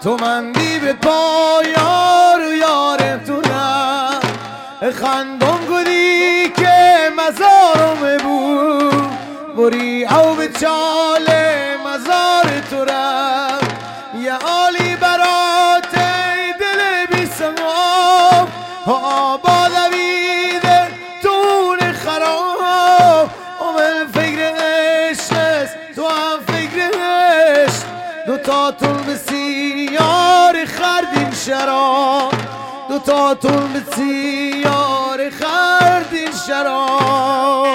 تو مندی به پایار و یار تو رم خندم گودی که مزارم بود بری او به چال مزار تو رم یه عالی برات دل بی سمام آباد ویده تون خراب من فکر عشق تو هم فکر عشق دوتاتون بسیار خردین شراب دوتاتون بسیار خردین شراب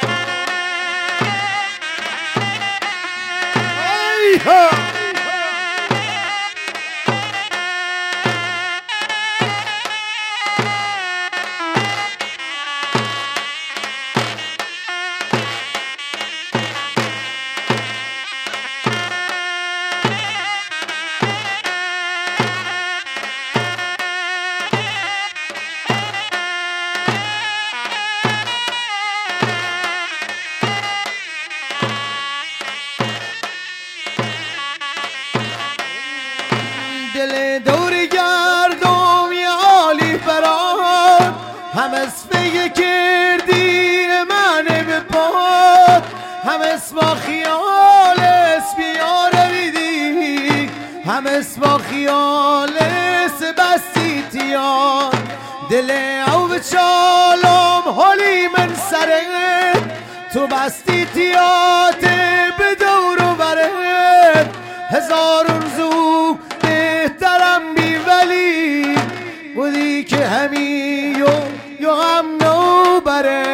دل دور گردم یه عالی برات هم اسفه کردی من به پاد هم اسما خیال اسبیا رویدی هم اسما خیال بستی تیان دل او به چالم حالی من سره تو بستی تیات به دور و بره هزارون زو بهترم بی ولی بودی که همی یا هم نو بره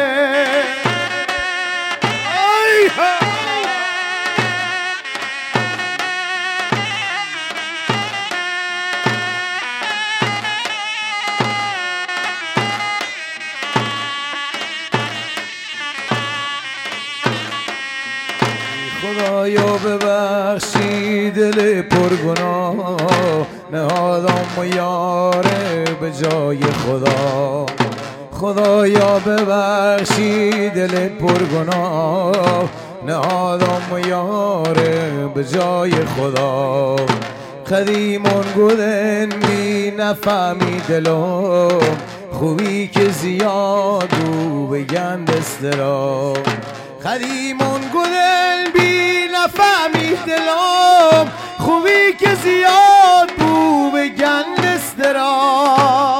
خدایا ببخشی دل پرگناه نهادم و یاره به جای خدا خدایا ببخشی دل پرگناه نهادم و یاره به جای خدا قدیمون گودن بی نفهمی دلم خوبی که زیاد رو بگن دسترام قدیمون گودن بی نفهمی دلم خوبی که زیاد بو بگن دسترام